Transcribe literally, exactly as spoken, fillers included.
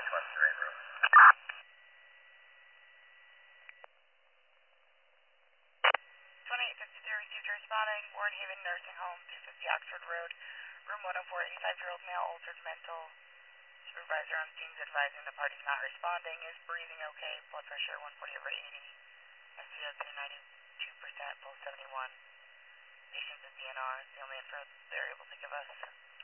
twenty-eight fifty-three received responding, Warren Haven Nursing Home, two fifty Oxford Road, room one oh four, eighty-five-year-old male, altered mental. Supervisor on scene's advising the party's not responding, is breathing okay, blood pressure one forty over eighty, S P O two ninety-two percent, pulse seventy-one. Patient's in D N R, is the only info they're able to give us.